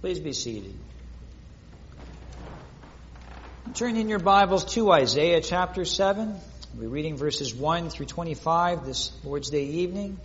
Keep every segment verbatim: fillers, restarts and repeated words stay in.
Please be seated. Turn in your Bibles to Isaiah chapter seven. We're reading verses one through twenty-five this Lord's Day evening.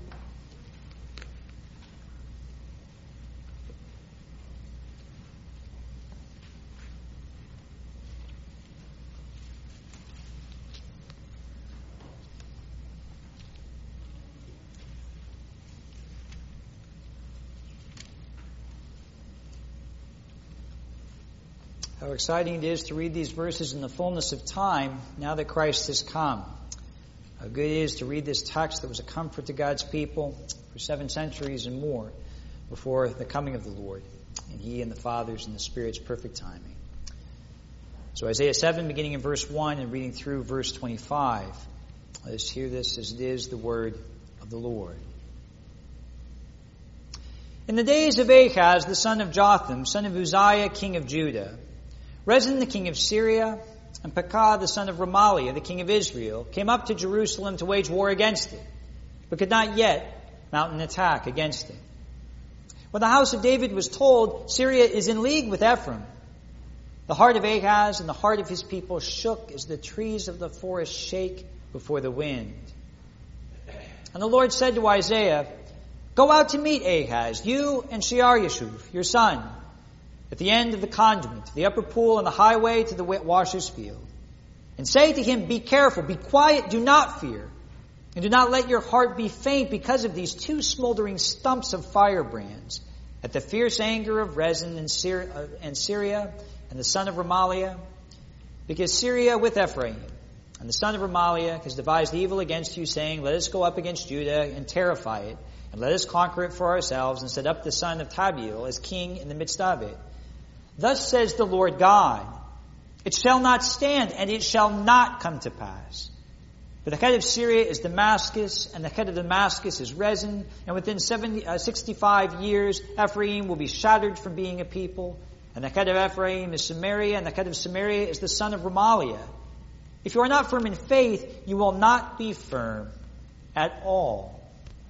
How exciting it is to read these verses in the fullness of time, now that Christ has come. How good it is to read this text that was a comfort to God's people for seven centuries and more before the coming of the Lord, and He and the Father's and the Spirit's perfect timing. So Isaiah seven, beginning in verse one and reading through verse twenty-five. Let us hear this as it is the word of the Lord. In the days of Ahaz, the son of Jotham, son of Uzziah, king of Judah, Rezin the king of Syria, and Pekah the son of Remaliah, the king of Israel, came up to Jerusalem to wage war against it, but could not yet mount an attack against it. When the house of David was told, Syria is in league with Ephraim, the heart of Ahaz and the heart of his people shook as the trees of the forest shake before the wind. And the Lord said to Isaiah, "Go out to meet Ahaz, you and Shear-Yashub, your son, at the end of the conduit, the upper pool, and the highway to the washer's field. And say to him, be careful, be quiet, do not fear. And do not let your heart be faint because of these two smoldering stumps of firebrands, at the fierce anger of Rezin and Syria and the son of Remaliah. Because Syria with Ephraim and the son of Remaliah has devised evil against you, saying, let us go up against Judah and terrify it, and let us conquer it for ourselves, and set up the son of Tabeel as king in the midst of it. Thus says the Lord God, it shall not stand, and it shall not come to pass. For the head of Syria is Damascus, and the head of Damascus is Rezin, and within seventy, uh, sixty-five years Ephraim will be shattered from being a people, and the head of Ephraim is Samaria, and the head of Samaria is the son of Remaliah. If you are not firm in faith, you will not be firm at all."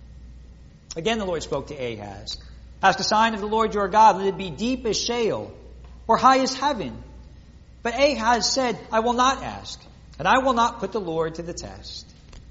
Again the Lord spoke to Ahaz. "Ask a sign of the Lord your God, let it be deep as Sheol, or high as heaven." But Ahaz said, "I will not ask, and I will not put the Lord to the test."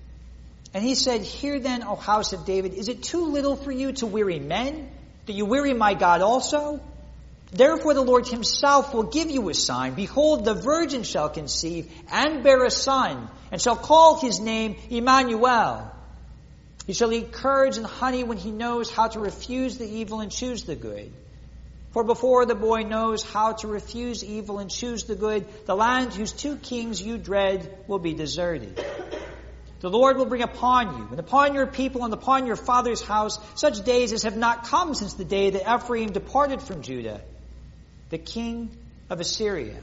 And he said, "Hear then, O house of David, is it too little for you to weary men, that you weary my God also? Therefore the Lord himself will give you a sign. Behold, the virgin shall conceive and bear a son, and shall call his name Emmanuel. He shall eat curds and honey when he knows how to refuse the evil and choose the good. For before the boy knows how to refuse evil and choose the good, the land whose two kings you dread will be deserted. The Lord will bring upon you, and upon your people, and upon your father's house, such days as have not come since the day that Ephraim departed from Judah, the king of Assyria.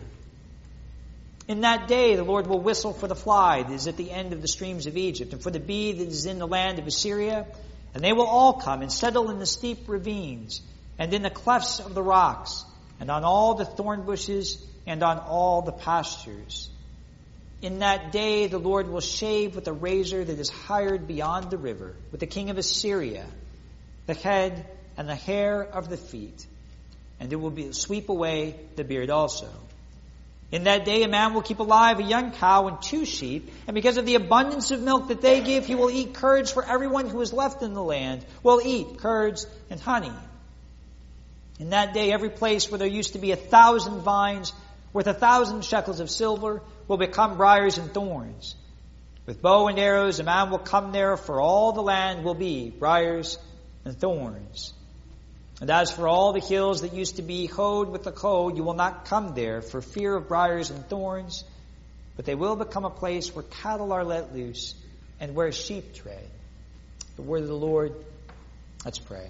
In that day the Lord will whistle for the fly that is at the end of the streams of Egypt, and for the bee that is in the land of Assyria, and they will all come and settle in the steep ravines, and in the clefts of the rocks, and on all the thorn bushes, and on all the pastures. In that day the Lord will shave with a razor that is hired beyond the river, with the king of Assyria, the head and the hair of the feet, and it will be, sweep away the beard also. In that day a man will keep alive a young cow and two sheep, and because of the abundance of milk that they give, he will eat curds, for everyone who is left in the land will eat curds and honey. In that day, every place where there used to be a thousand vines worth a thousand shekels of silver will become briars and thorns. With bow and arrows, a man will come there, for all the land will be briars and thorns. And as for all the hills that used to be hoed with the hoe, you will not come there for fear of briars and thorns, but they will become a place where cattle are let loose and where sheep tread. The word of the Lord. Let's pray.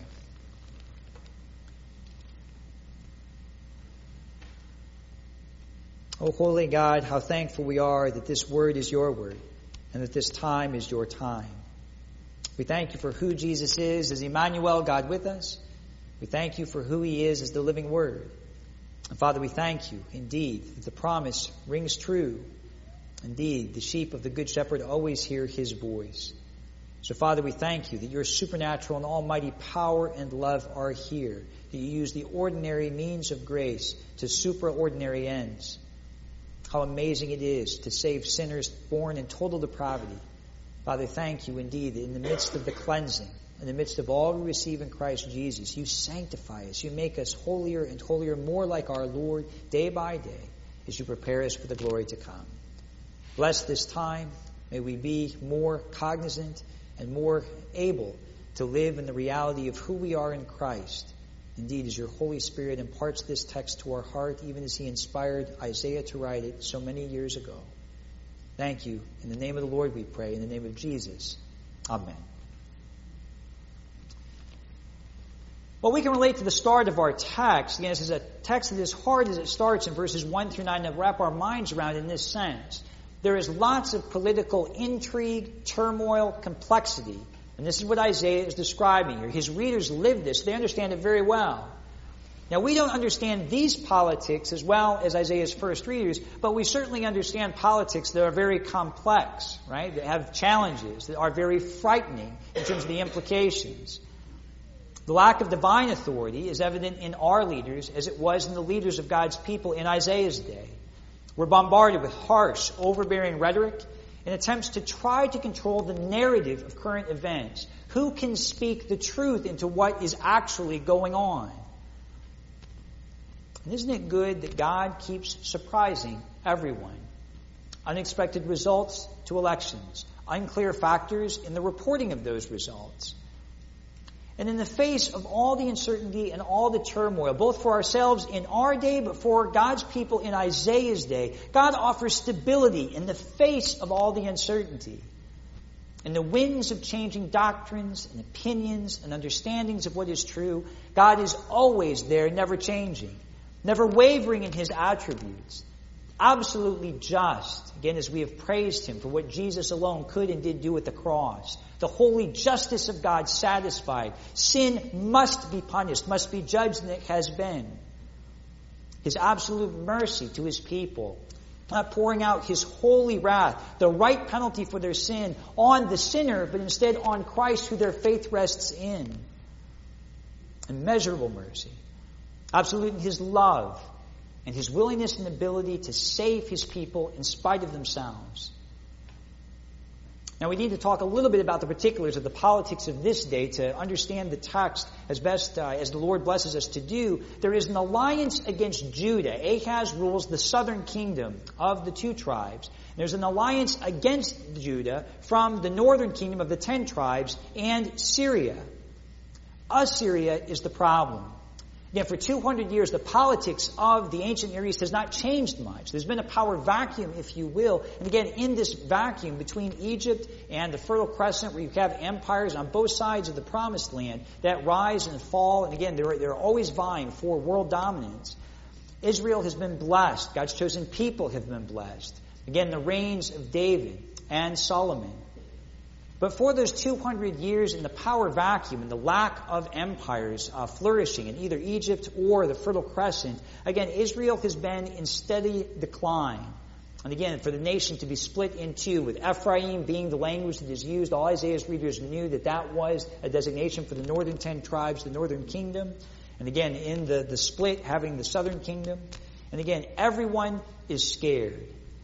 O holy God, how thankful we are that this word is your word and that this time is your time. We thank you for who Jesus is as Emmanuel, God with us. We thank you for who he is as the living word. And Father, we thank you indeed that the promise rings true. Indeed, the sheep of the Good Shepherd always hear his voice. So, Father, we thank you that your supernatural and almighty power and love are here, that you use the ordinary means of grace to supraordinary ends. How amazing it is to save sinners born in total depravity. Father, thank you indeed that in the midst of the cleansing, in the midst of all we receive in Christ Jesus, you sanctify us. You make us holier and holier, more like our Lord, day by day, as you prepare us for the glory to come. Bless this time. May we be more cognizant and more able to live in the reality of who we are in Christ. Indeed, as your Holy Spirit imparts this text to our heart, even as he inspired Isaiah to write it so many years ago. Thank you. In the name of the Lord we pray. In the name of Jesus. Amen. Well, we can relate to the start of our text. Again, this is a text that is hard as it starts in verses one through nine to wrap our minds around in this sense. There is lots of political intrigue, turmoil, complexity. And this is what Isaiah is describing here. His readers live this. They understand it very well. Now, we don't understand these politics as well as Isaiah's first readers, but we certainly understand politics that are very complex, right? That have challenges, that are very frightening in terms of the implications. The lack of divine authority is evident in our leaders as it was in the leaders of God's people in Isaiah's day. We're bombarded with harsh, overbearing rhetoric and attempts to try to control the narrative of current events. Who can speak the truth into what is actually going on? And isn't it good that God keeps surprising everyone? Unexpected results to elections, unclear factors in the reporting of those results. And in the face of all the uncertainty and all the turmoil, both for ourselves in our day, but for God's people in Isaiah's day, God offers stability in the face of all the uncertainty. In the winds of changing doctrines and opinions and understandings of what is true, God is always there, never changing, never wavering in his attributes. Absolutely just, again, as we have praised him for what Jesus alone could and did do at the cross. The holy justice of God satisfied. Sin must be punished, must be judged, and it has been. His absolute mercy to his people, not pouring out his holy wrath, the right penalty for their sin, on the sinner, but instead on Christ, who their faith rests in. Immeasurable mercy. Absolute in his love and his willingness and ability to save his people in spite of themselves. Now, we need to talk a little bit about the particulars of the politics of this day to understand the text as best uh, as the Lord blesses us to do. There is an alliance against Judah. Ahaz rules the southern kingdom of the two tribes. There's an alliance against Judah from the northern kingdom of the ten tribes and Syria. Assyria is the problem. Again, for two hundred years, the politics of the ancient Near East has not changed much. There's been a power vacuum, if you will. And again, in this vacuum between Egypt and the Fertile Crescent, where you have empires on both sides of the Promised Land that rise and fall, and again, they're, they're always vying for world dominance. Israel has been blessed. God's chosen people have been blessed. Again, the reigns of David and Solomon. But for those two hundred years in the power vacuum and the lack of empires uh, flourishing in either Egypt or the Fertile Crescent, again, Israel has been in steady decline. And again, for the nation to be split in two, with Ephraim being the language that is used, all Isaiah's readers knew that that was a designation for the northern ten tribes, the northern kingdom. And again, in the, the split, having the southern kingdom. And again, everyone is scared.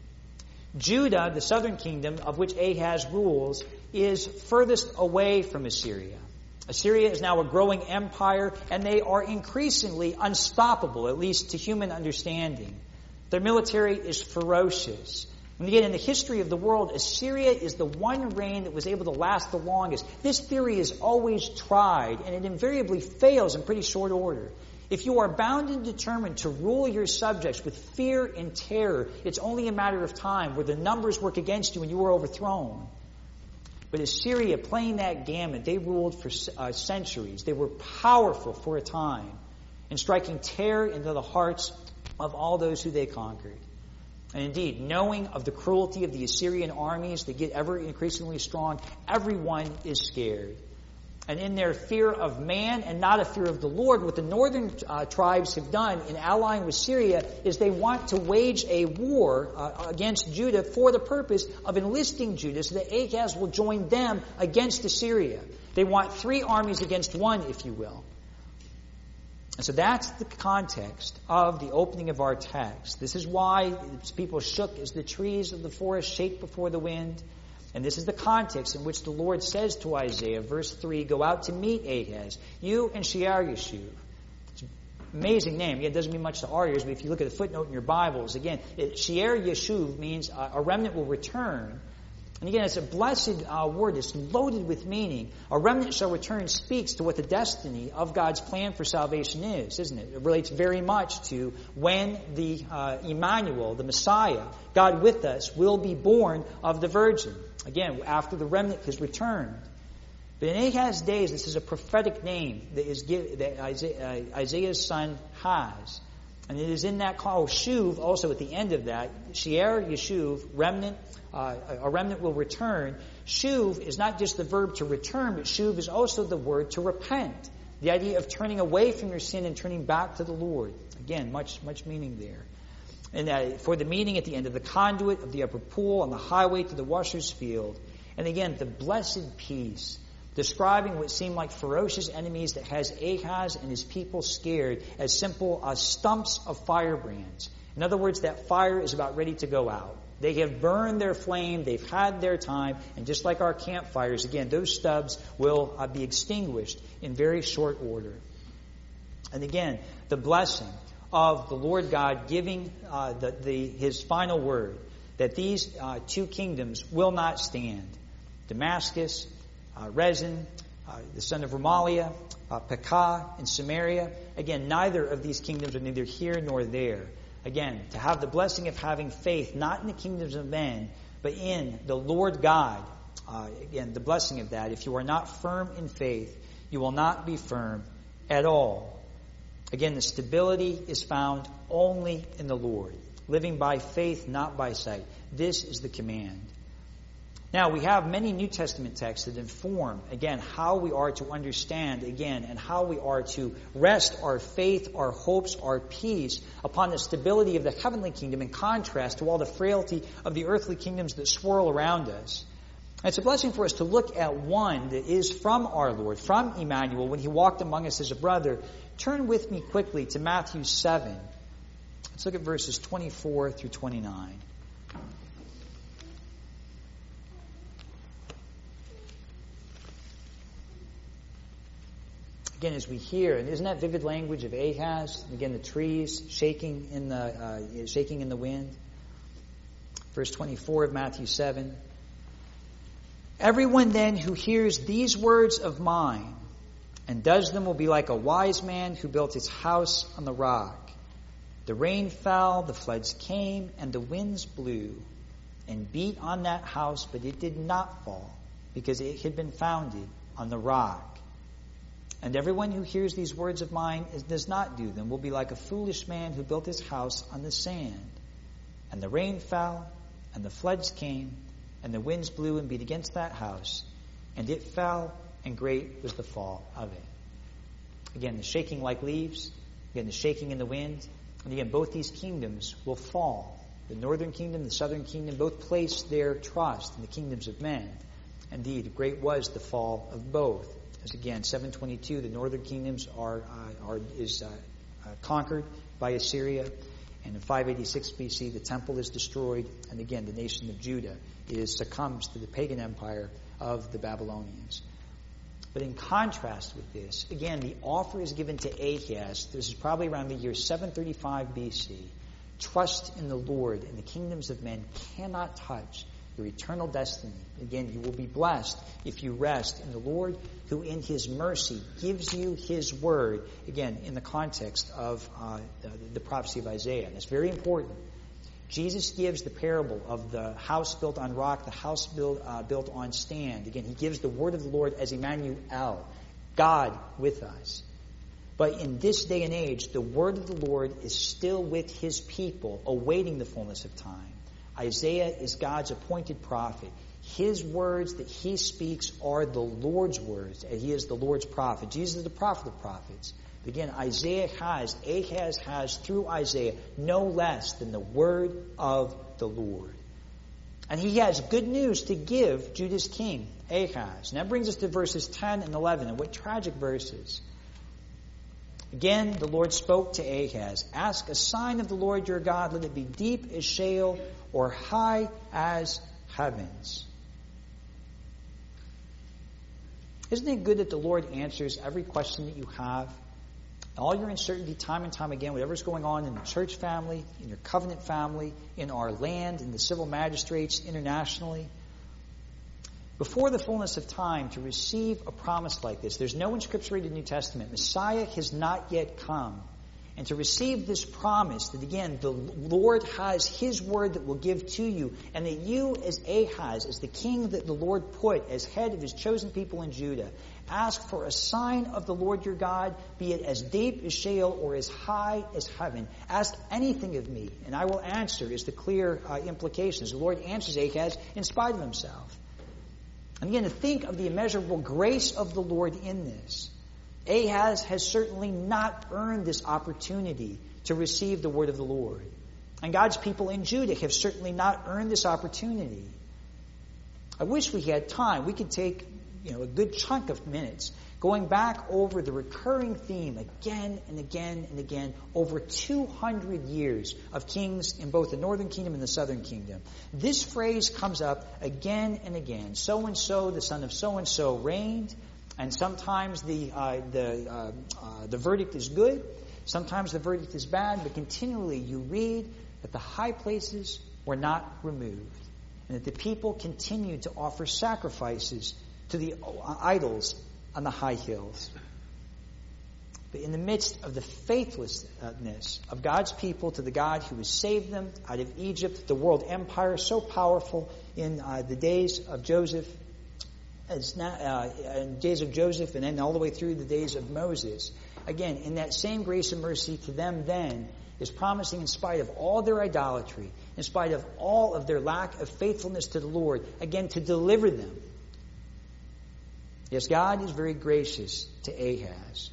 Judah, the southern kingdom, of which Ahaz rules, is furthest away from Assyria. Assyria is now a growing empire, and they are increasingly unstoppable, at least to human understanding. Their military is ferocious. And again, in the history of the world, Assyria is the one reign that was able to last the longest. This theory is always tried, and it invariably fails in pretty short order. If you are bound and determined to rule your subjects with fear and terror, it's only a matter of time where the numbers work against you and you are overthrown. But Assyria, playing that gamut, they ruled for uh, centuries. They were powerful for a time and striking terror into the hearts of all those who they conquered. And indeed, knowing of the cruelty of the Assyrian armies that get ever increasingly strong, everyone is scared. And in their fear of man and not a fear of the Lord, what the northern uh, tribes have done in allying with Syria is they want to wage a war uh, against Judah for the purpose of enlisting Judah so that Ahaz will join them against Assyria. They want three armies against one, if you will. And so that's the context of the opening of our text. This is why people shook as the trees of the forest shake before the wind. And this is the context in which the Lord says to Isaiah, verse three, go out to meet Ahaz, you and Shear-Yashub. It's an amazing name. Again, it doesn't mean much to our ears, but if you look at the footnote in your Bibles, again, Shear-Yashub means uh, a remnant will return. And again, it's a blessed uh, word. It's loaded with meaning. A remnant shall return speaks to what the destiny of God's plan for salvation is, isn't it? It relates very much to when the uh, Emmanuel, the Messiah, God with us, will be born of the Virgin. Again, after the remnant has returned. But in Ahaz's days, this is a prophetic name that is give, that Isaiah, uh, Isaiah's son has. And it is in that call, Shuv, also at the end of that, Shear-Yashub, remnant, uh, a remnant will return. Shuv is not just the verb to return, but Shuv is also the word to repent. The idea of turning away from your sin and turning back to the Lord. Again, much, much meaning there. And uh, for the meeting at the end of the conduit of the upper pool on the highway to the washer's field. And again, the blessed peace, describing what seemed like ferocious enemies that has Ahaz and his people scared as simple uh, stumps of firebrands. In other words, that fire is about ready to go out. They have burned their flame, they've had their time, and just like our campfires, again, those stubs will uh, be extinguished in very short order. And again, the blessing of the Lord God giving uh, the, the, His final word, that these uh, two kingdoms will not stand. Damascus, uh, Rezin, uh, the son of Remaliah, uh, Pekah, and Samaria. Again, neither of these kingdoms are neither here nor there. Again, to have the blessing of having faith, not in the kingdoms of men, but in the Lord God. Uh, again, the blessing of that. If you are not firm in faith, you will not be firm at all. Again, the stability is found only in the Lord. Living by faith, not by sight. This is the command. Now, we have many New Testament texts that inform, again, how we are to understand, again, and how we are to rest our faith, our hopes, our peace upon the stability of the heavenly kingdom in contrast to all the frailty of the earthly kingdoms that swirl around us. And it's a blessing for us to look at one that is from our Lord, from Emmanuel, when He walked among us as a brother. Turn with me quickly to Matthew seven. Let's look at verses twenty-four through twenty-nine. Again, as we hear, and isn't that vivid language of Ahaz? Again, the trees shaking in the uh, shaking in the wind. Verse twenty-four of Matthew seven. Everyone then who hears these words of mine and does them will be like a wise man who built his house on the rock. The rain fell, the floods came, and the winds blew and beat on that house, but it did not fall, because it had been founded on the rock. And everyone who hears these words of mine and does not do them will be like a foolish man who built his house on the sand. And the rain fell, and the floods came, and the winds blew and beat against that house, and it fell, and great was the fall of it. Again, the shaking like leaves, again, the shaking in the wind, and again, both these kingdoms will fall. The northern kingdom, the southern kingdom, both place their trust in the kingdoms of men. Indeed, great was the fall of both. As again, seven twenty-two, the northern kingdoms are, uh, are is uh, uh, conquered by Assyria. And in five eighty-six B C, the temple is destroyed. And again, the nation of Judah is succumbs to the pagan empire of the Babylonians. But in contrast with this, again, the offer is given to Ahaz. This is probably around the year seven thirty-five B C. Trust in the Lord, and the kingdoms of men cannot touch your eternal destiny. Again, you will be blessed if you rest in the Lord, who in His mercy gives you His word, again, in the context of uh, the, the prophecy of Isaiah. And it's very important. Jesus gives the parable of the house built on rock, the house built, uh, built on sand. Again, He gives the word of the Lord as Emmanuel, God with us. But in this day and age, the word of the Lord is still with His people, awaiting the fullness of time. Isaiah is God's appointed prophet. His words that he speaks are the Lord's words, and he is the Lord's prophet. Jesus is the prophet of prophets. But again, Isaiah has, Ahaz has through Isaiah no less than the word of the Lord. And he has good news to give Judah's king, Ahaz. And that brings us to verses ten and eleven. And what tragic verses. Again, the Lord spoke to Ahaz. Ask a sign of the Lord your God. Let it be deep as Sheol or high as heavens. Isn't it good that the Lord answers every question that you have? All your uncertainty, time and time again, whatever's going on in the church family, in your covenant family, in our land, in the civil magistrates, internationally. Before the fullness of time to receive a promise like this, there's no one Scripture in the New Testament. Messiah has not yet come. And to receive this promise that, again, the Lord has His word that will give to you, and that you as Ahaz, as the king that the Lord put as head of His chosen people in Judah, ask for a sign of the Lord your God, be it as deep as Sheol or as high as heaven. Ask anything of me, and I will answer, is the clear uh, implications. The Lord answers Ahaz in spite of himself. And again, to think of the immeasurable grace of the Lord in this. Ahaz has certainly not earned this opportunity to receive the word of the Lord. And God's people in Judah have certainly not earned this opportunity. I wish we had time. We could take, you know, a good chunk of minutes going back over the recurring theme again and again and again over two hundred years of kings in both the northern kingdom and the southern kingdom. This phrase comes up again and again. So-and-so, the son of so-and-so, reigned. And sometimes the uh, the uh, uh, the verdict is good, sometimes the verdict is bad, but continually you read that the high places were not removed, and that the people continued to offer sacrifices to the idols on the high hills. But in the midst of the faithlessness of God's people to the God who has saved them out of Egypt, the world empire so powerful in uh, the days of Joseph, It's not, uh, in days of Joseph and then all the way through the days of Moses. Again, in that same grace and mercy to them then is promising in spite of all their idolatry, in spite of all of their lack of faithfulness to the Lord, again, to deliver them. Yes, God is very gracious to Ahaz.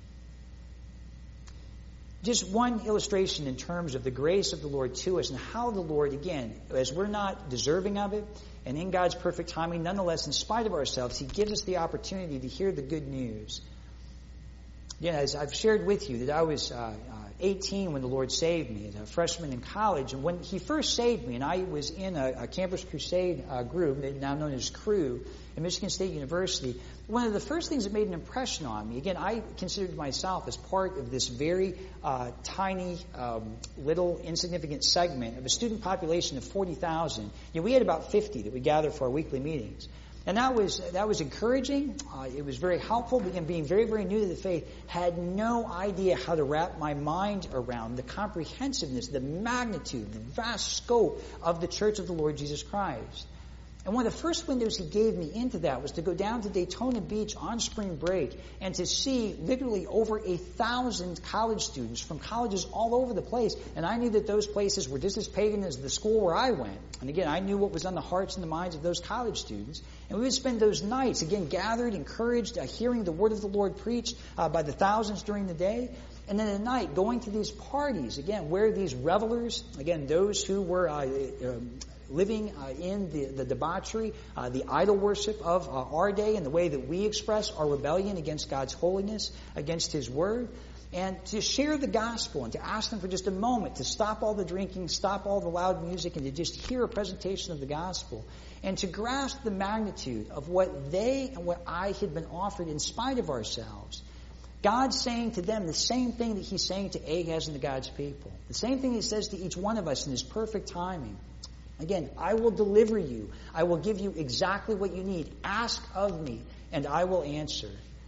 Just one illustration in terms of the grace of the Lord to us and how the Lord, again, as we're not deserving of it, and in God's perfect timing, nonetheless, in spite of ourselves, He gives us the opportunity to hear the good news. Yeah, as I've shared with you that I was uh, uh, eighteen when the Lord saved me, as a freshman in college, and when He first saved me, and I was in a, a Campus Crusade uh, group, now known as Cru, at Michigan State University. One of the first things that made an impression on me, again, I considered myself as part of this very uh, tiny, um, little, insignificant segment of a student population of forty thousand. You know, we had about fifty that we gathered for our weekly meetings. And that was that was encouraging. Uh, it was very helpful. Again, being very, very new to the faith, had no idea how to wrap my mind around the comprehensiveness, the magnitude, the vast scope of the Church of the Lord Jesus Christ. And one of the first windows He gave me into that was to go down to Daytona Beach on spring break and to see literally over a thousand college students from colleges all over the place. And I knew that those places were just as pagan as the school where I went. And again, I knew what was on the hearts and the minds of those college students. And we would spend those nights, again, gathered, encouraged, uh, hearing the word of the Lord preached uh, by the thousands during the day. And then at night, going to these parties, again, where these revelers, again, those who were uh, um, living uh, in the, the debauchery, uh, the idol worship of uh, our day and the way that we express our rebellion against God's holiness, against His word, and to share the gospel and to ask them for just a moment to stop all the drinking, stop all the loud music, and to just hear a presentation of the gospel, and to grasp the magnitude of what they and what I had been offered in spite of ourselves. God's saying to them the same thing that He's saying to Ahaz and to God's people. The same thing He says to each one of us in His perfect timing. Again, I will deliver you. I will give you exactly what you need. Ask of me, and I will answer.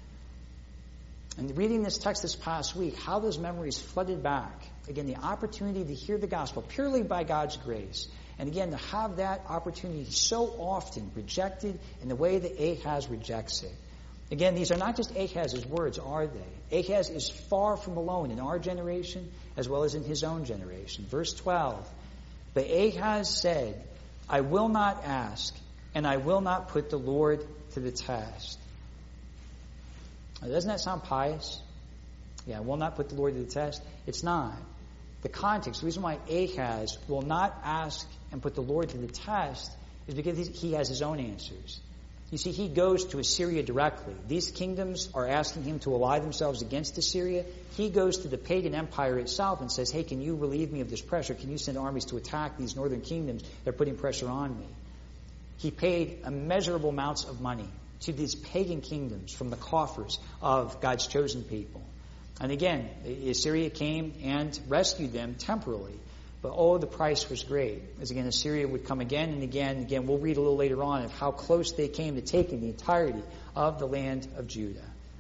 And reading this text this past week, how those memories flooded back. Again, the opportunity to hear the gospel purely by God's grace. And again, to have that opportunity so often rejected in the way that Ahaz rejects it. Again, these are not just Ahaz's words, are they? Ahaz is far from alone in our generation as well as in his own generation. Verse twelve. But Ahaz said, I will not ask and I will not put the Lord to the test. Now, doesn't that sound pious? Yeah, I will not put the Lord to the test. It's not. The context, the reason why Ahaz will not ask and put the Lord to the test is because he has his own answers. You see, he goes to Assyria directly. These kingdoms are asking him to ally themselves against Assyria. He goes to the pagan empire itself and says, hey, can you relieve me of this pressure? Can you send armies to attack these northern kingdoms that are putting pressure on me? He paid immeasurable amounts of money to these pagan kingdoms from the coffers of God's chosen people. And again, Assyria came and rescued them temporarily. But oh, the price was great. As again, Assyria would come again and again and again. We'll read a little later on of how close they came to taking the entirety of the land of Judah.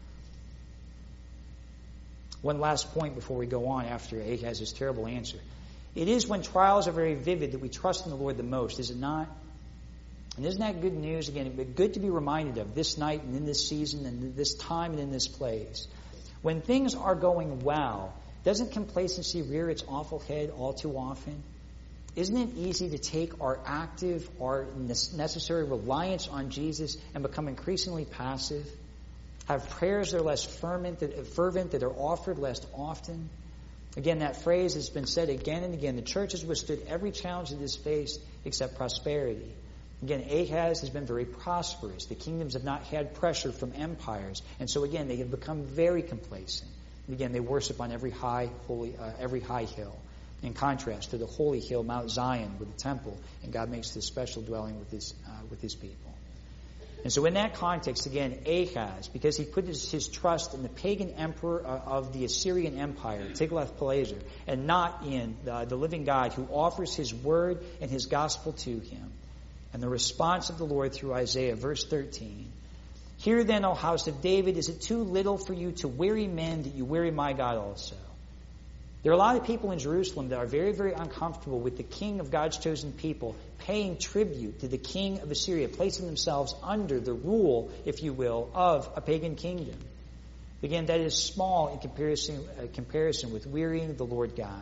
One last point before we go on after Ahaz's terrible answer. It is when trials are very vivid that we trust in the Lord the most, is it not? And isn't that good news? Again, it's good to be reminded of this night and in this season and this time and in this place. When things are going well, doesn't complacency rear its awful head all too often? Isn't it easy to take our active, our necessary reliance on Jesus and become increasingly passive? Have prayers that are less fervent, that are offered less often? Again, that phrase has been said again and again. The church has withstood every challenge it has faced except prosperity. Again, Ahaz has been very prosperous. The kingdoms have not had pressure from empires. And so again, they have become very complacent. And again, they worship on every high, holy, uh, every high hill. In contrast to the holy hill, Mount Zion, with the temple, and God makes this special dwelling with his, uh, with his people. And so in that context, again, Ahaz, because he put his, his trust in the pagan emperor uh, of the Assyrian Empire, Tiglath-Pileser, and not in the, the living God who offers his word and his gospel to him. And the response of the Lord through Isaiah, verse thirteen. Hear then, O house of David, is it too little for you to weary men that you weary my God also? There are a lot of people in Jerusalem that are very, very uncomfortable with the king of God's chosen people paying tribute to the king of Assyria, placing themselves under the rule, if you will, of a pagan kingdom. Again, that is small in comparison, uh, comparison with wearying the Lord God.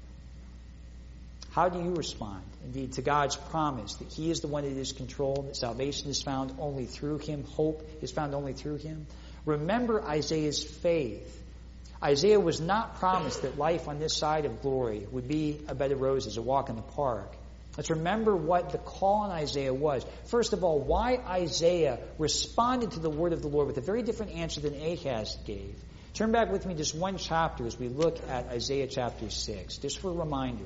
How do you respond, indeed, to God's promise that He is the one that is controlled, that salvation is found only through Him, hope is found only through Him? Remember Isaiah's faith. Isaiah was not promised that life on this side of glory would be a bed of roses, a walk in the park. Let's remember what the call on Isaiah was. First of all, why Isaiah responded to the word of the Lord with a very different answer than Ahaz gave. Turn back with me just one chapter as we look at Isaiah chapter six, just for a reminder.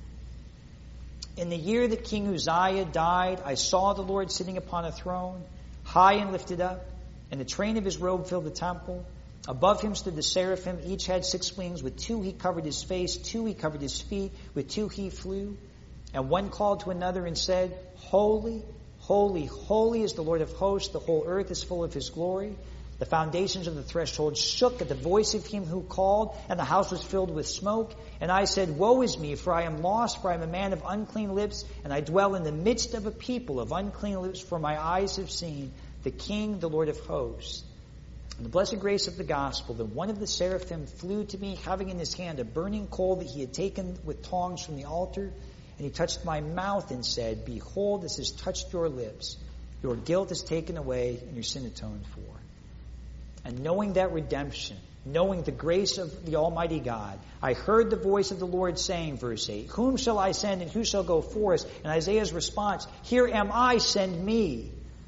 In the year that King Uzziah died, I saw the Lord sitting upon a throne, high and lifted up, and the train of his robe filled the temple. Above him stood the seraphim. Each had six wings. With two he covered his face, two he covered his feet, with two he flew. And one called to another and said, Holy, holy, holy is the Lord of hosts. The whole earth is full of his glory. The foundations of the threshold shook at the voice of him who called, and the house was filled with smoke. And I said, Woe is me, for I am lost, for I am a man of unclean lips, and I dwell in the midst of a people of unclean lips, for my eyes have seen the King, the Lord of hosts. And the blessed grace of the gospel, then one of the seraphim flew to me, having in his hand a burning coal that he had taken with tongs from the altar. And he touched my mouth and said, Behold, this has touched your lips. Your guilt is taken away, and your sin atoned for. And knowing that redemption, knowing the grace of the Almighty God, I heard the voice of the Lord saying, verse eight, Whom shall I send, and who shall go for us? And Isaiah's response, Here am I, send me.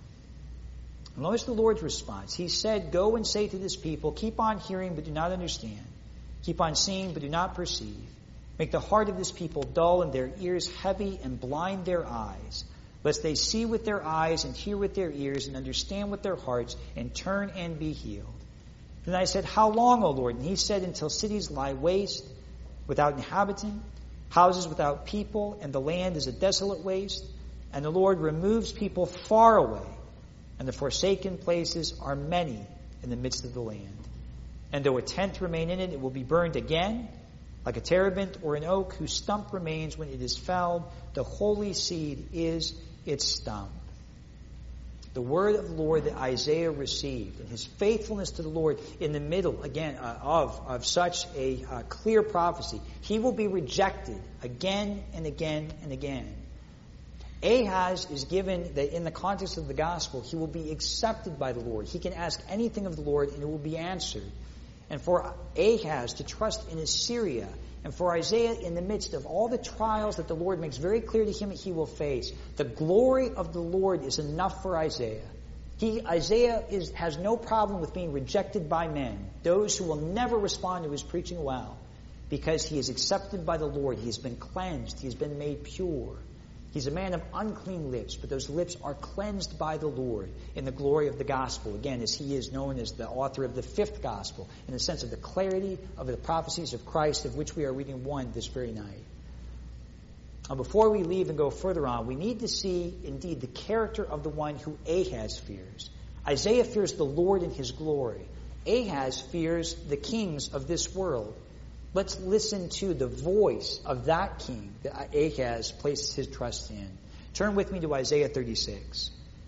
And notice the Lord's response. He said, Go and say to this people, Keep on hearing, but do not understand. Keep on seeing, but do not perceive. Make the heart of this people dull and their ears heavy, and blind their eyes, lest they see with their eyes and hear with their ears and understand with their hearts and turn and be healed. Then I said, How long, O Lord? And he said, Until cities lie waste, without inhabitant, houses without people, and the land is a desolate waste. And the Lord removes people far away, and the forsaken places are many in the midst of the land. And though a tenth remain in it, it will be burned again, like a terebinth or an oak whose stump remains when it is felled. The holy seed is its stump. The word of the Lord that Isaiah received, and his faithfulness to the Lord in the middle, again, uh, of, of such a uh, clear prophecy. He will be rejected again and again and again. Ahaz is given that in the context of the gospel, he will be accepted by the Lord. He can ask anything of the Lord and it will be answered. And for Ahaz to trust in Assyria, and for Isaiah in the midst of all the trials that the Lord makes very clear to him that he will face, the glory of the Lord is enough for Isaiah. He, Isaiah is, has no problem with being rejected by men, those who will never respond to his preaching well, because he is accepted by the Lord. He has been cleansed. He has been made pure. He's a man of unclean lips, but those lips are cleansed by the Lord in the glory of the gospel. Again, as he is known as the author of the fifth gospel, in the sense of the clarity of the prophecies of Christ, of which we are reading one this very night. Now, before we leave and go further on, we need to see, indeed, the character of the one who Ahaz fears. Isaiah fears the Lord in his glory. Ahaz fears the kings of this world. Let's listen to the voice of that king that Ahaz places his trust in. Turn with me to Isaiah thirty-six.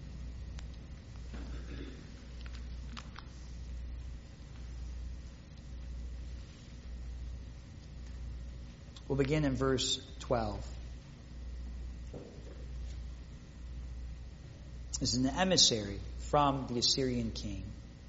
We'll begin in verse twelve. This is an emissary from the Assyrian king.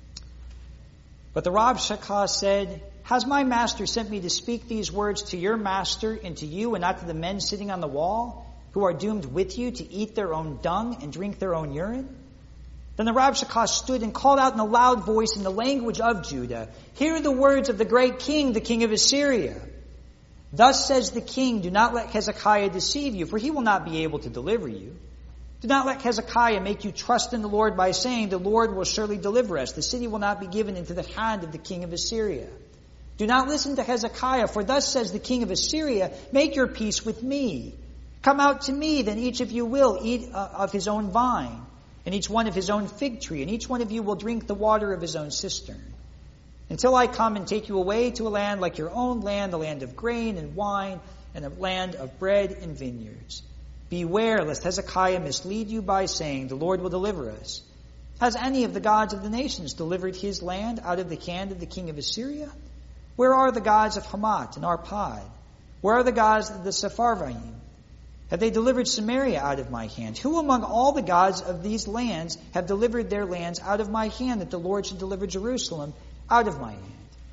But the Rabshakeh said, "Has my master sent me to speak these words to your master and to you, and not to the men sitting on the wall, who are doomed with you to eat their own dung and drink their own urine?" Then the Rabshakeh stood and called out in a loud voice in the language of Judah, "Hear the words of the great king, the king of Assyria. Thus says the king, do not let Hezekiah deceive you, for he will not be able to deliver you. Do not let Hezekiah make you trust in the Lord by saying, the Lord will surely deliver us. The city will not be given into the hand of the king of Assyria. Do not listen to Hezekiah, for thus says the king of Assyria, make your peace with me. Come out to me, then each of you will eat uh, of his own vine, and each one of his own fig tree, and each one of you will drink the water of his own cistern. Until I come and take you away to a land like your own land, a land of grain and wine, and a land of bread and vineyards. Beware lest Hezekiah mislead you by saying, the Lord will deliver us. Has any of the gods of the nations delivered his land out of the hand of the king of Assyria? Where are the gods of Hamath and Arpad? Where are the gods of the Sepharvaim? Have they delivered Samaria out of my hand? Who among all the gods of these lands have delivered their lands out of my hand, that the Lord should deliver Jerusalem out of my hand?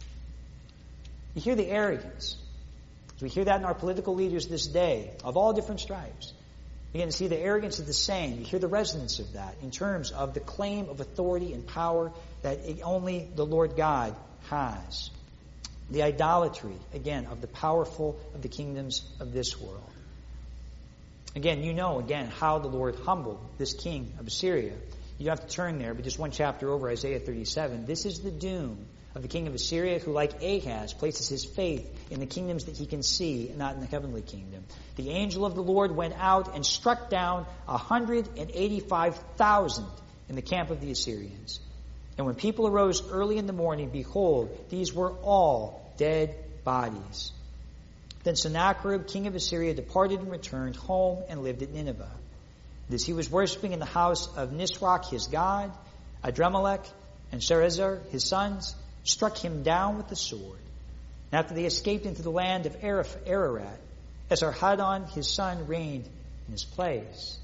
You hear the arrogance. We hear that in our political leaders this day, of all different stripes. You begin to see the arrogance of the same. You hear the resonance of that in terms of the claim of authority and power that only the Lord God has. The idolatry, again, of the powerful of the kingdoms of this world. Again, you know, again, how the Lord humbled this king of Assyria. You don't have to turn there, but just one chapter over, Isaiah thirty-seven. This is the doom of the king of Assyria, who, like Ahaz, places his faith in the kingdoms that he can see and not in the heavenly kingdom. The angel of the Lord went out and struck down one hundred eighty-five thousand in the camp of the Assyrians. And when people arose early in the morning, behold, these were all dead bodies. Then Sennacherib, king of Assyria, departed and returned home and lived at Nineveh. As he was worshipping in the house of Nisroch, his god, Adremelech and Sharezer, his sons, struck him down with the sword. And after they escaped into the land of Ararat, Esarhaddon, his son, reigned in his place.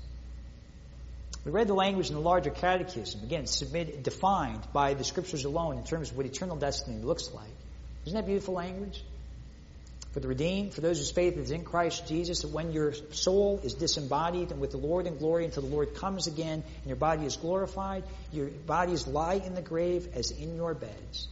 We read the language in the larger catechism, again, submitted, defined by the scriptures alone in terms of what eternal destiny looks like. Isn't that beautiful language? For the redeemed, for those whose faith is in Christ Jesus, that when your soul is disembodied and with the Lord in glory until the Lord comes again and your body is glorified, your bodies lie in the grave as in your beds.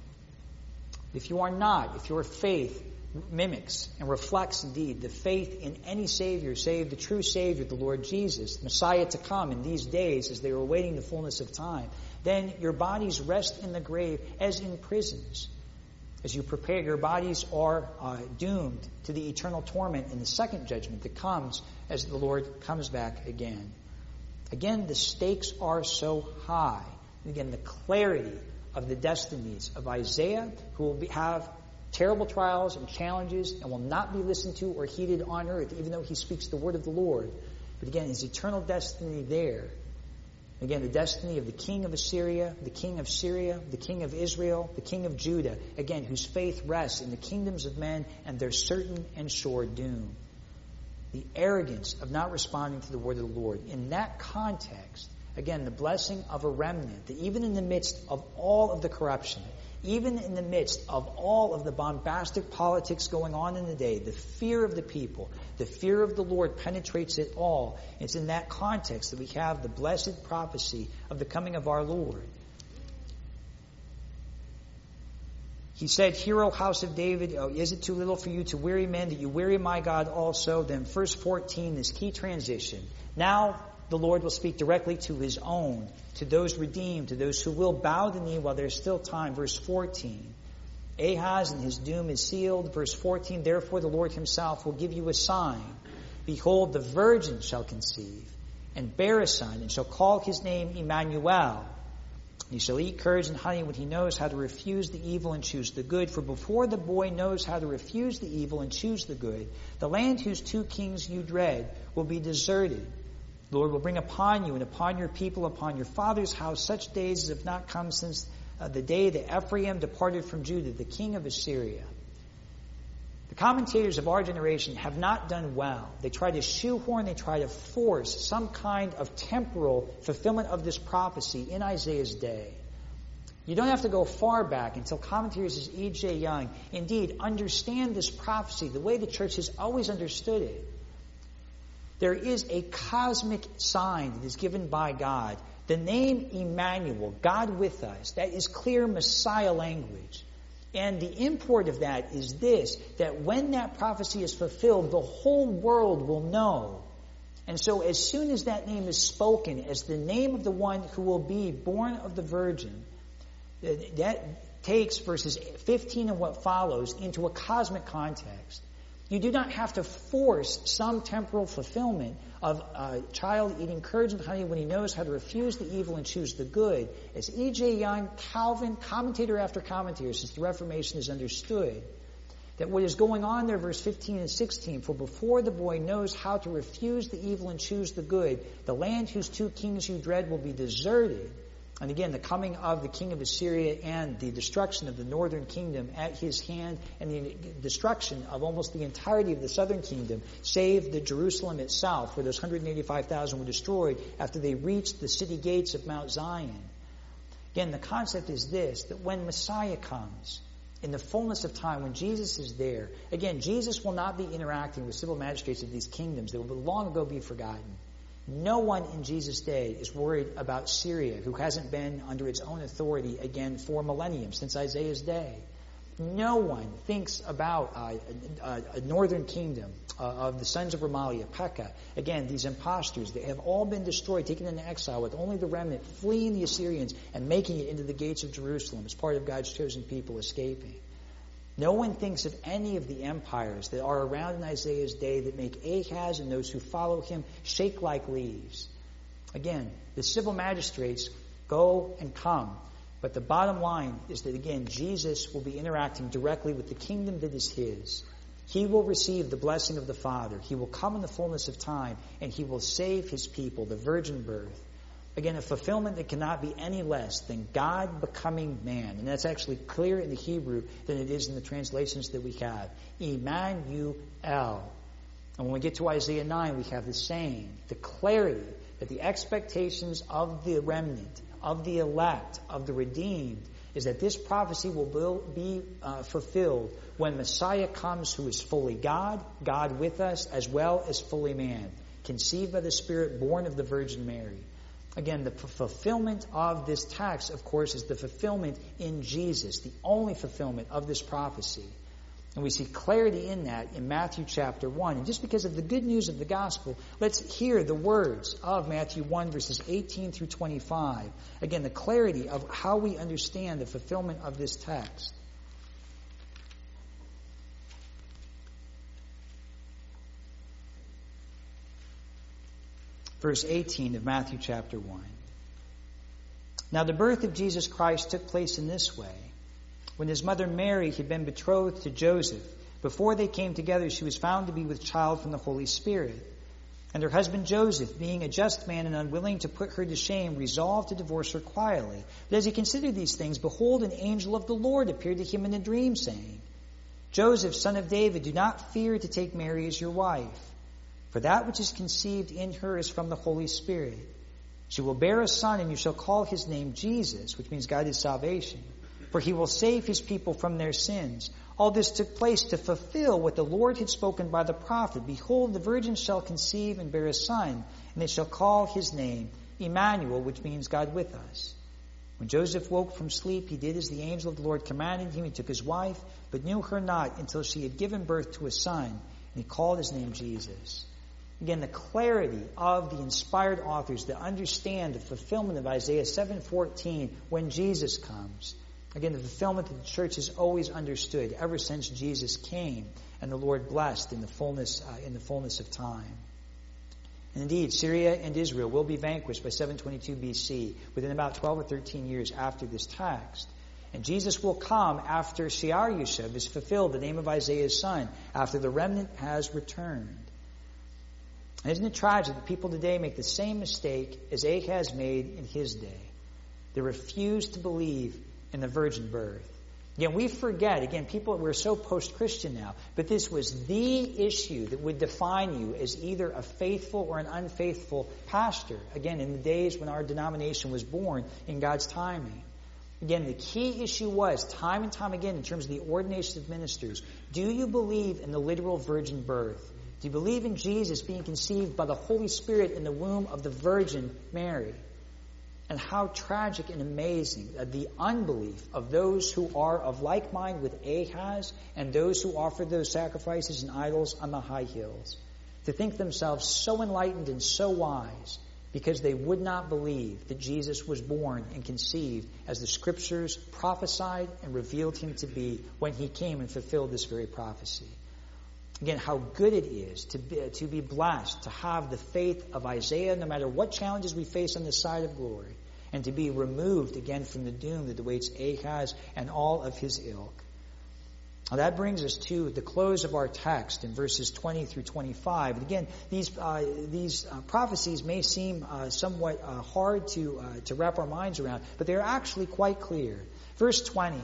If you are not, if your faith mimics and reflects indeed the faith in any Savior save the true Savior, the Lord Jesus, Messiah to come in these days as they are awaiting the fullness of time, then your bodies rest in the grave as in prisons. As you prepare, your bodies are uh, doomed to the eternal torment in the second judgment that comes as the Lord comes back again. Again, the stakes are so high. And again, the clarity of the destinies of Isaiah, who will be, have terrible trials and challenges and will not be listened to or heeded on earth, even though he speaks the word of the Lord. But again, his eternal destiny there. Again, the destiny of the king of Assyria, the king of Syria, the king of Israel, the king of Judah, again, whose faith rests in the kingdoms of men and their certain and sure doom. the arrogance of not responding to the word of the Lord. In that context, again, the blessing of a remnant, that even in the midst of all of the corruption, even in the midst of all of the bombastic politics going on in the day, the fear of the people, the fear of the Lord penetrates it all. It's in that context that we have the blessed prophecy of the coming of our Lord. He said, "Hear, O house of David, oh, is it too little for you to weary men, that you weary my God also?" Then verse fourteen, this key transition. Now the Lord will speak directly to his own, to those redeemed, to those who will bow the knee while there's still time. Verse fourteen, Ahaz and his doom is sealed. Verse fourteen, "Therefore the Lord himself will give you a sign. Behold, the virgin shall conceive and bear a son, and shall call his name Emmanuel. He shall eat curds and honey when he knows how to refuse the evil and choose the good. For before the boy knows how to refuse the evil and choose the good, the land whose two kings you dread will be deserted. The Lord will bring upon you and upon your people, upon your father's house, such days as have not come since uh, the day that Ephraim departed from Judah, the king of Assyria." The commentators of our generation have not done well. They try to shoehorn, they try to force some kind of temporal fulfillment of this prophecy in Isaiah's day. You don't have to go far back until commentators as E J Young indeed understand this prophecy the way the church has always understood it. There is a cosmic sign that is given by God. The name Emmanuel, God with us, that is clear Messiah language. And the import of that is this, that when that prophecy is fulfilled, the whole world will know. And so as soon as that name is spoken as the name of the one who will be born of the virgin, that takes verses fifteen and what follows into a cosmic context. You do not have to force some temporal fulfillment of a child eating curds and honey when he knows how to refuse the evil and choose the good. As E J Young, Calvin, commentator after commentator since the Reformation has understood, that what is going on there, verse fifteen and sixteen, "For before the boy knows how to refuse the evil and choose the good, the land whose two kings you dread will be deserted." And again, the coming of the king of Assyria and the destruction of the northern kingdom at his hand, and the destruction of almost the entirety of the southern kingdom, save the Jerusalem itself, where those one hundred eighty-five thousand were destroyed after they reached the city gates of Mount Zion. Again, the concept is this, that when Messiah comes, in the fullness of time, when Jesus is there, again, Jesus will not be interacting with civil magistrates of these kingdoms. They will long ago be forgotten. No one in Jesus' day is worried about Syria, who hasn't been under its own authority again for millennium, since Isaiah's day. No one thinks about uh, a, a northern kingdom uh, of the sons of Remaliah, Pekah. Again, these impostors, they have all been destroyed, taken into exile, with only the remnant fleeing the Assyrians and making it into the gates of Jerusalem as part of God's chosen people escaping. No one thinks of any of the empires that are around in Isaiah's day that make Ahaz and those who follow him shake like leaves. Again, the civil magistrates go and come. But the bottom line is that, again, Jesus will be interacting directly with the kingdom that is his. He will receive the blessing of the Father. He will come in the fullness of time, and he will save his people, the virgin birth. Again, a fulfillment that cannot be any less than God becoming man. And that's actually clearer in the Hebrew than it is in the translations that we have. Emmanuel. And when we get to Isaiah nine, we have the same, the clarity that the expectations of the remnant, of the elect, of the redeemed, is that this prophecy will be uh, fulfilled when Messiah comes, who is fully God, God with us, as well as fully man, conceived by the Spirit, born of the Virgin Mary. Again, the f- fulfillment of this text, of course, is the fulfillment in Jesus, the only fulfillment of this prophecy. And we see clarity in that in Matthew chapter one. And just because of the good news of the gospel, let's hear the words of Matthew one, verses eighteen through twenty-five. Again, the clarity of how we understand the fulfillment of this text. Verse eighteen of Matthew chapter one. Now the birth of Jesus Christ took place in this way. When his mother Mary had been betrothed to Joseph, before they came together, she was found to be with child from the Holy Spirit. And her husband Joseph, being a just man and unwilling to put her to shame, resolved to divorce her quietly. But as he considered these things, behold, an angel of the Lord appeared to him in a dream, saying, Joseph, son of David, do not fear to take Mary as your wife. For that which is conceived in her is from the Holy Spirit. She will bear a son, and you shall call his name Jesus, which means God is salvation. For he will save his people from their sins. All this took place to fulfill what the Lord had spoken by the prophet. Behold, the virgin shall conceive and bear a son, and they shall call his name Emmanuel, which means God with us. When Joseph woke from sleep, he did as the angel of the Lord commanded him. He took his wife, but knew her not until she had given birth to a son, and he called his name Jesus. Again, the clarity of the inspired authors to understand the fulfillment of Isaiah seven fourteen when Jesus comes. Again, the fulfillment that the church has always understood ever since Jesus came and the Lord blessed in the fullness uh, in the fullness of time. And indeed, Syria and Israel will be vanquished by seven twenty-two B C within about twelve or thirteen years after this text. And Jesus will come after Shear Yushav is fulfilled, the name of Isaiah's son, after the remnant has returned. And isn't it tragic that people today make the same mistake as Ahaz made in his day? They refuse to believe in the virgin birth. Again, we forget, again, people, we're so post-Christian now, but this was the issue that would define you as either a faithful or an unfaithful pastor. Again, in the days when our denomination was born in God's timing. Again, the key issue was, time and time again, in terms of the ordination of ministers, do you believe in the literal virgin birth? Do you believe in Jesus being conceived by the Holy Spirit in the womb of the Virgin Mary? And how tragic and amazing the unbelief of those who are of like mind with Ahaz and those who offer those sacrifices and idols on the high hills. To think themselves so enlightened and so wise because they would not believe that Jesus was born and conceived as the Scriptures prophesied and revealed him to be when he came and fulfilled this very prophecy. Again, how good it is to be, to be blessed, to have the faith of Isaiah, no matter what challenges we face on the side of glory, and to be removed again from the doom that awaits Ahaz and all of his ilk. Now that brings us to the close of our text in verses twenty through twenty-five. And again, these uh, these uh, prophecies may seem uh, somewhat uh, hard to uh, to wrap our minds around, but they are actually quite clear. Verse twenty.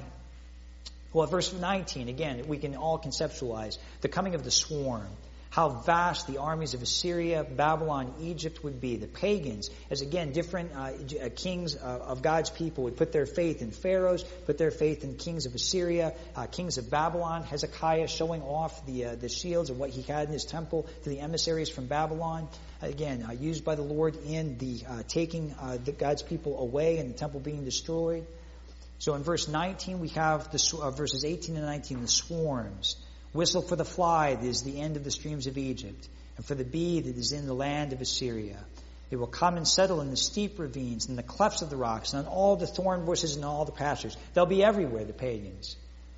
Well, verse nineteen, again, we can all conceptualize the coming of the swarm, how vast the armies of Assyria, Babylon, Egypt would be. The pagans, as again, different uh, kings uh, of God's people would put their faith in pharaohs, put their faith in kings of Assyria, uh, kings of Babylon, Hezekiah showing off the uh, the shields of what he had in his temple to the emissaries from Babylon. Again, uh, used by the Lord in the uh, taking uh, the, God's people away and the temple being destroyed. So in verse nineteen, we have the uh, verses eighteen and nineteen, the swarms. Whistle for the fly that is the end of the streams of Egypt, and for the bee that is in the land of Assyria. They will come and settle in the steep ravines, and the clefts of the rocks, and on all the thorn bushes and all the pastures. They'll be everywhere, the pagans.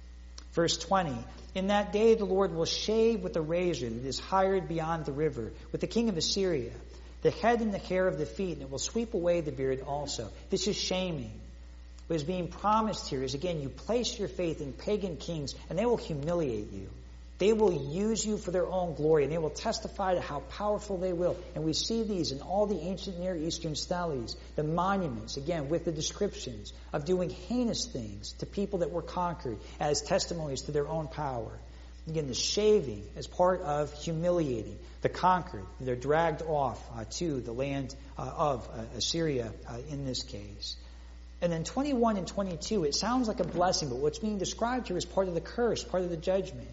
Verse twenty, in that day the Lord will shave with a razor that is hired beyond the river, with the king of Assyria, the head and the hair of the feet, and it will sweep away the beard also. This is shaming. What is being promised here is, again, you place your faith in pagan kings, and they will humiliate you. They will use you for their own glory, and they will testify to how powerful they will. And we see these in all the ancient Near Eastern steles, the monuments, again, with the descriptions of doing heinous things to people that were conquered as testimonies to their own power. Again, the shaving as part of humiliating the conquered. They're dragged off uh, to the land uh, of uh, Assyria uh, in this case. And then twenty-one and twenty-two, it sounds like a blessing, but what's being described here is part of the curse, part of the judgment.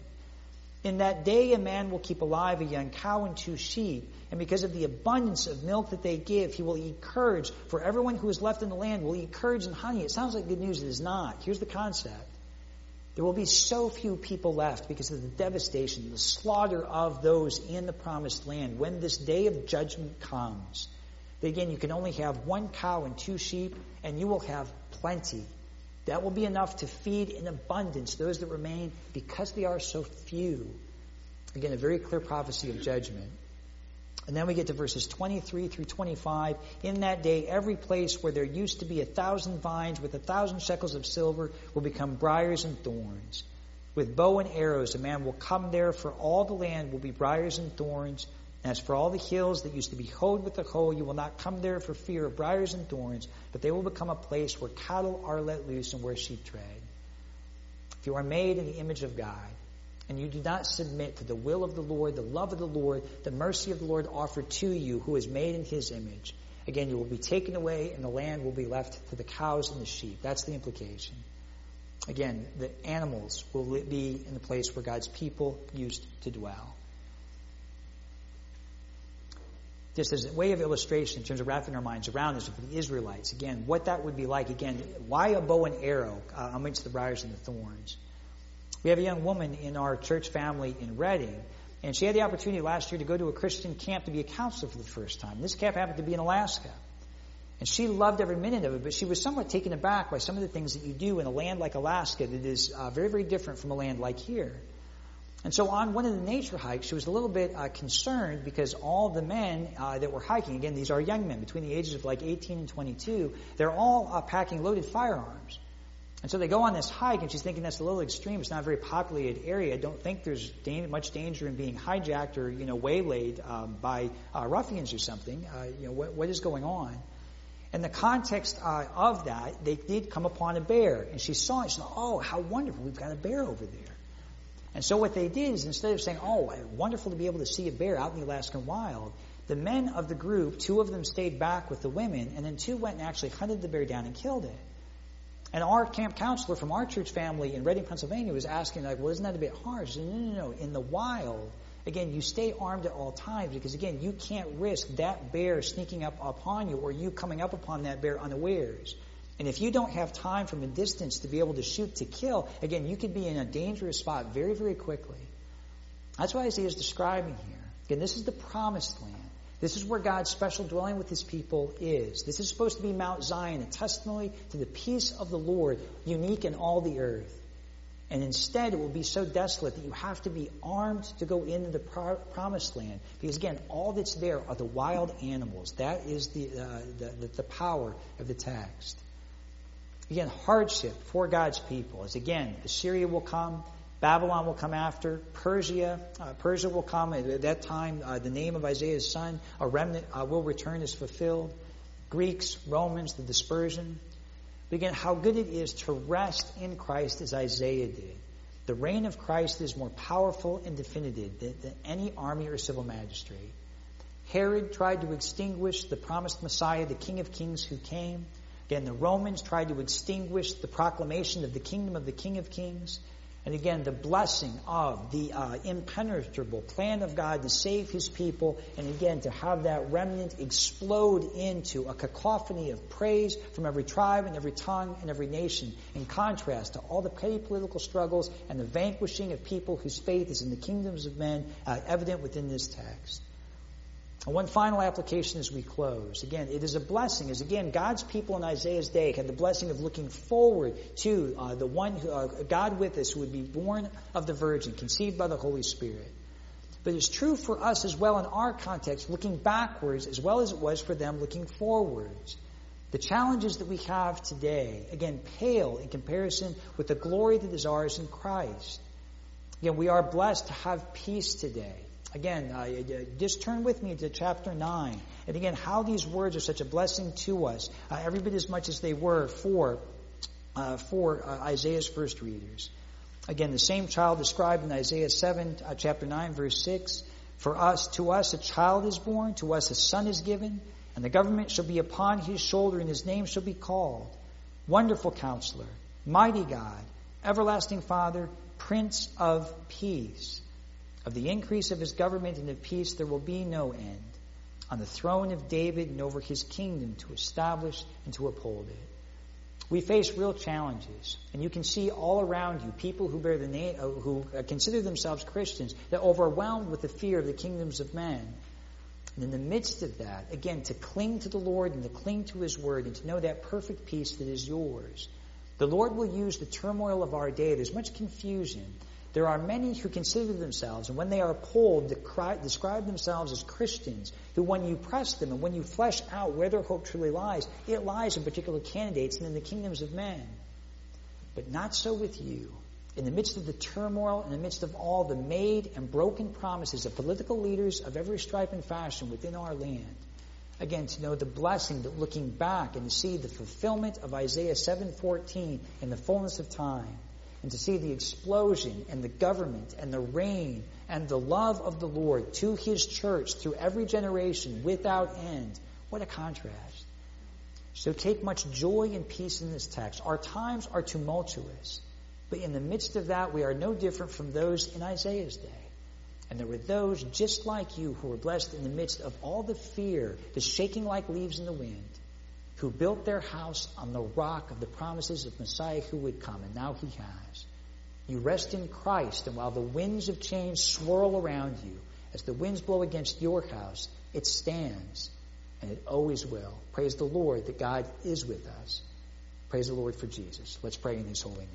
In that day a man will keep alive a young cow and two sheep, and because of the abundance of milk that they give, he will eat curds. For everyone who is left in the land will eat curds and honey. It sounds like good news. It is not. Here's the concept. There will be so few people left because of the devastation, the slaughter of those in the promised land when this day of judgment comes. That again, you can only have one cow and two sheep, and you will have plenty. That will be enough to feed in abundance those that remain because they are so few. Again, a very clear prophecy of judgment. And then we get to verses twenty-three through twenty-five. In that day, every place where there used to be a thousand vines with a thousand shekels of silver will become briars and thorns. With bow and arrows, a man will come there, for all the land will be briars and thorns. As for all the hills that used to be hoed with the hoe, you will not come there for fear of briars and thorns, but they will become a place where cattle are let loose and where sheep tread. If you are made in the image of God, and you do not submit to the will of the Lord, the love of the Lord, the mercy of the Lord offered to you, who is made in his image, again, you will be taken away, and the land will be left to the cows and the sheep. That's the implication. Again, the animals will be in the place where God's people used to dwell. Just as a way of illustration in terms of wrapping our minds around this for the Israelites, again, what that would be like. Again, why a bow and arrow uh, amidst the briars and the thorns? We have a young woman in our church family in Reading, and she had the opportunity last year to go to a Christian camp to be a counselor for the first time. This camp happened to be in Alaska. And she loved every minute of it, but she was somewhat taken aback by some of the things that you do in a land like Alaska that is uh, very, very different from a land like here. And so on one of the nature hikes, she was a little bit uh, concerned because all the men uh, that were hiking, again, these are young men between the ages of like eighteen and twenty-two, they're all uh, packing loaded firearms. And so they go on this hike, and she's thinking that's a little extreme. It's not a very populated area. I don't think there's da- much danger in being hijacked or, you know, waylaid um, by uh, ruffians or something. Uh, you know, what, what is going on? In the context uh, of that, they did come upon a bear, and she saw it. She thought, "Oh, how wonderful! We've got a bear over there." And so what they did is, instead of saying, "Oh, wonderful to be able to see a bear out in the Alaskan wild," the men of the group, two of them stayed back with the women, and then two went and actually hunted the bear down and killed it. And our camp counselor from our church family in Reading, Pennsylvania, was asking, like, "Well, isn't that a bit harsh?" She said, no, no, no. In the wild, again, you stay armed at all times because, again, you can't risk that bear sneaking up upon you or you coming up upon that bear unawares. And if you don't have time from a distance to be able to shoot to kill, again, you could be in a dangerous spot very, very quickly. That's what Isaiah is describing here. Again, this is the promised land. This is where God's special dwelling with his people is. This is supposed to be Mount Zion, a testimony to the peace of the Lord, unique in all the earth. And instead, it will be so desolate that you have to be armed to go into the pro- promised land. Because again, all that's there are the wild animals. That is the, uh, the, the, the power of the text. Again, hardship for God's people is, again, Assyria will come. Babylon will come after. Persia, uh, Persia will come. At that time, uh, the name of Isaiah's son, a remnant, uh, will return, is fulfilled. Greeks, Romans, the dispersion. But again, how good it is to rest in Christ as Isaiah did. The reign of Christ is more powerful and definitive than, than any army or civil magistrate. Herod tried to extinguish the promised Messiah, the King of Kings who came. Again, the Romans tried to extinguish the proclamation of the kingdom of the King of Kings. And again, the blessing of the uh, impenetrable plan of God to save his people, and again, to have that remnant explode into a cacophony of praise from every tribe and every tongue and every nation, in contrast to all the petty political struggles and the vanquishing of people whose faith is in the kingdoms of men, uh, evident within this text. And one final application as we close. Again, it is a blessing, as again, God's people in Isaiah's day had the blessing of looking forward to uh, the one, who, uh, God with us, who would be born of the Virgin, conceived by the Holy Spirit. But it's true for us as well in our context, looking backwards as well as it was for them looking forwards. The challenges that we have today, again, pale in comparison with the glory that is ours in Christ. Again, we are blessed to have peace today. Again, uh, just turn with me to chapter nine. And again, how these words are such a blessing to us, uh, every bit as much as they were for, uh, for uh, Isaiah's first readers. Again, the same child described in Isaiah seven, uh, chapter nine, verse six. For us, to us a child is born, to us a son is given, and the government shall be upon his shoulder, and his name shall be called Wonderful Counselor, Mighty God, Everlasting Father, Prince of Peace. Of the increase of his government and of peace there will be no end, on the throne of David and over his kingdom, to establish and to uphold it. We face real challenges, and you can see all around you people who bear the name, who consider themselves Christians, that are overwhelmed with the fear of the kingdoms of men. And in the midst of that, again, to cling to the Lord and to cling to his word and to know that perfect peace that is yours. The Lord will use the turmoil of our day. There's much confusion. There are many who consider themselves, and when they are polled, describe themselves as Christians, who when you press them and when you flesh out where their hope truly lies, it lies in particular candidates and in the kingdoms of men. But not so with you. In the midst of the turmoil, in the midst of all the made and broken promises of political leaders of every stripe and fashion within our land, again, to know the blessing that looking back and to see the fulfillment of Isaiah seven fourteen in the fullness of time, and to see the explosion and the government and the reign and the love of the Lord to His church through every generation without end. What a contrast. So take much joy and peace in this text. Our times are tumultuous, but in the midst of that, we are no different from those in Isaiah's day. And there were those just like you who were blessed in the midst of all the fear, the shaking like leaves in the wind, who built their house on the rock of the promises of Messiah who would come, and now He has. You rest in Christ, and while the winds of change swirl around you, as the winds blow against your house, it stands, and it always will. Praise the Lord that God is with us. Praise the Lord for Jesus. Let's pray in His holy name.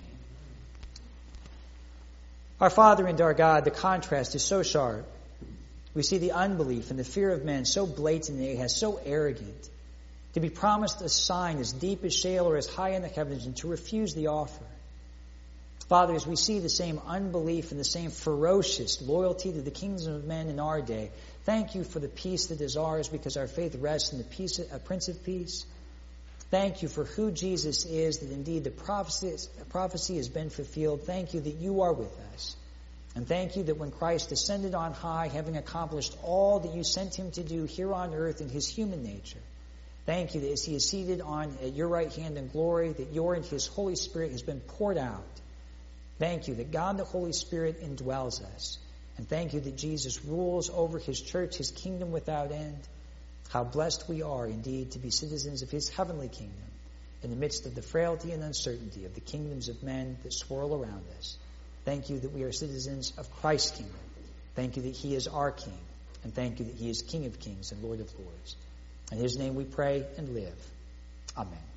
Our Father and our God, the contrast is so sharp. We see the unbelief and the fear of men so blatant and has so arrogant, to be promised a sign as deep as shale or as high in the heavens, and to refuse the offer. Father, as we see the same unbelief and the same ferocious loyalty to the kingdoms of men in our day, thank You for the peace that is ours, because our faith rests in the peace, a Prince of Peace. Thank You for who Jesus is, that indeed the prophecy, prophecy has been fulfilled. Thank You that You are with us. And thank You that when Christ ascended on high, having accomplished all that You sent Him to do here on earth in His human nature, thank You that as He is seated on at Your right hand in glory, that Your and His Holy Spirit has been poured out. Thank You that God the Holy Spirit indwells us. And thank You that Jesus rules over His church, His kingdom without end. How blessed we are indeed to be citizens of His heavenly kingdom in the midst of the frailty and uncertainty of the kingdoms of men that swirl around us. Thank You that we are citizens of Christ's kingdom. Thank You that He is our King. And thank You that He is King of kings and Lord of lords. In His name we pray and live. Amen.